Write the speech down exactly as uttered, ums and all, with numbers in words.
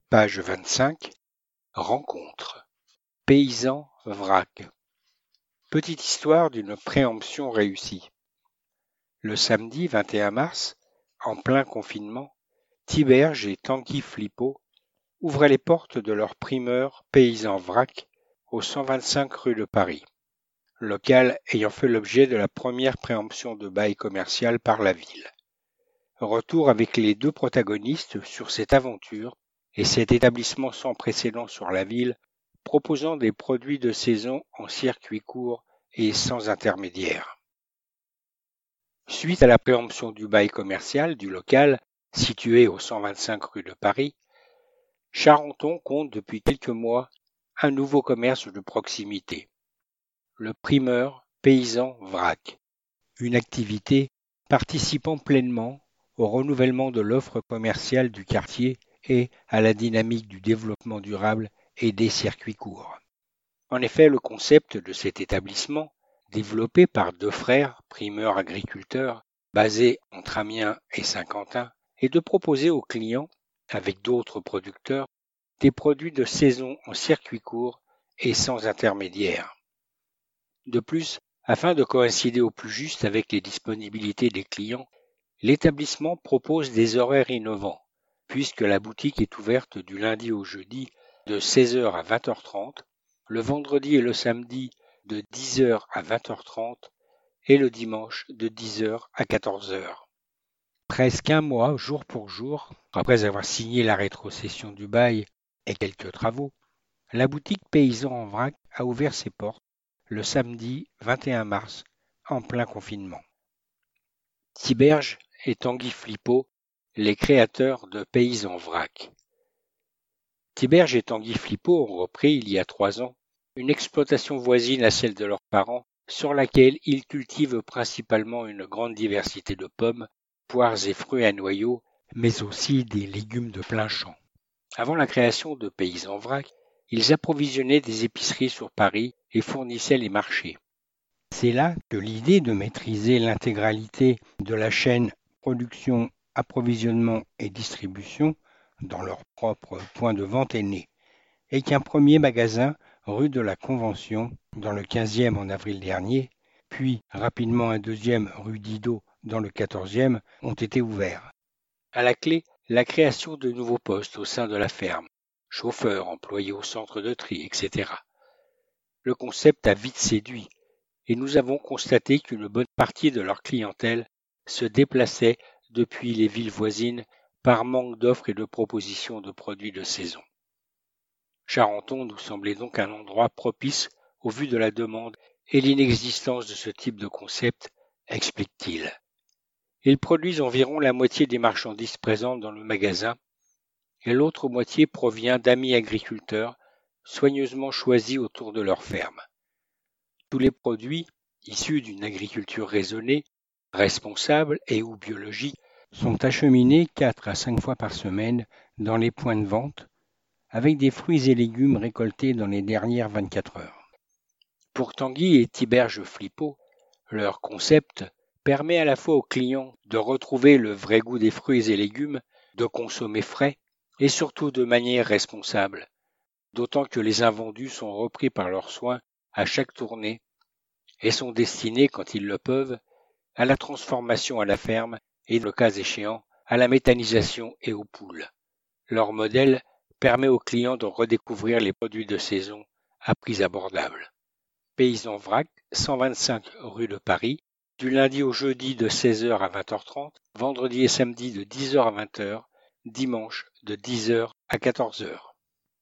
Page vingt-cinq. Rencontre. Paysan vrac. Petite histoire d'une préemption réussie. Le samedi vingt et un mars, en plein confinement, Tiberge et Tanguy Flippo ouvraient les portes de leur primeur Paysan vrac au cent vingt-cinq rue de Paris, local ayant fait l'objet de la première préemption de bail commercial par la ville. Retour avec les deux protagonistes sur cette aventure et cet établissement sans précédent sur la ville, proposant des produits de saison en circuit court et sans intermédiaire. Suite à la préemption du bail commercial du local, situé au cent vingt-cinq rue de Paris, Charenton compte depuis quelques mois un nouveau commerce de proximité, le primeur Paysan vrac, une activité participant pleinement au renouvellement de l'offre commerciale du quartier et à la dynamique du développement durable et des circuits courts. En effet, le concept de cet établissement, développé par deux frères primeurs agriculteurs basés entre Amiens et Saint-Quentin, est de proposer aux clients, avec d'autres producteurs, des produits de saison en circuit court et sans intermédiaire. De plus, afin de coïncider au plus juste avec les disponibilités des clients, l'établissement propose des horaires innovants, puisque la boutique est ouverte du lundi au jeudi de seize heures à vingt heures trente, le vendredi et le samedi de dix heures à vingt heures trente et le dimanche de dix heures à quatorze heures. Presque un mois, jour pour jour, après avoir signé la rétrocession du bail et quelques travaux, la boutique Paysan en vrac a ouvert ses portes le samedi vingt et un mars, en plein confinement. Tiberge et Tanguy Flippo, les créateurs de Paysan vrac. Tiberge et Tanguy Flippo ont repris, il y a trois ans, une exploitation voisine à celle de leurs parents, sur laquelle ils cultivent principalement une grande diversité de pommes, poires et fruits à noyaux, mais aussi des légumes de plein champ. Avant la création de Paysan vrac, ils approvisionnaient des épiceries sur Paris et fournissaient les marchés. C'est là que l'idée de maîtriser l'intégralité de la chaîne production, approvisionnement et distribution dans leur propre point de vente est née, et qu'un premier magasin rue de la Convention dans le quinzième en avril dernier, puis rapidement un deuxième rue Didot dans le quatorzième ont été ouverts. À la clé, la création de nouveaux postes au sein de la ferme, chauffeurs, employés au centre de tri, et cetera. Le concept a vite séduit, et nous avons constaté qu'une bonne partie de leur clientèle se déplaçait depuis les villes voisines par manque d'offres et de propositions de produits de saison. Charenton nous semblait donc un endroit propice au vu de la demande et l'inexistence de ce type de concept, explique-t-il. Ils produisent environ la moitié des marchandises présentes dans le magasin et l'autre moitié provient d'amis agriculteurs soigneusement choisis autour de leur ferme. Tous les produits, issus d'une agriculture raisonnée, responsable et ou biologique, sont acheminés quatre à cinq fois par semaine dans les points de vente, avec des fruits et légumes récoltés dans les dernières vingt-quatre heures. Pour Tanguy et Tiberge Flippo, leur concept permet à la fois aux clients de retrouver le vrai goût des fruits et légumes, de consommer frais et surtout de manière responsable, d'autant que les invendus sont repris par leurs soins à chaque tournée et sont destinés, quand ils le peuvent, à la transformation à la ferme et, le cas échéant, à la méthanisation et aux poules. Leur modèle permet aux clients de redécouvrir les produits de saison à prix abordables. Paysan vrac, cent vingt-cinq rue de Paris, du lundi au jeudi de seize heures à vingt heures trente, vendredi et samedi de dix heures à vingt heures, dimanche de dix heures à quatorze heures.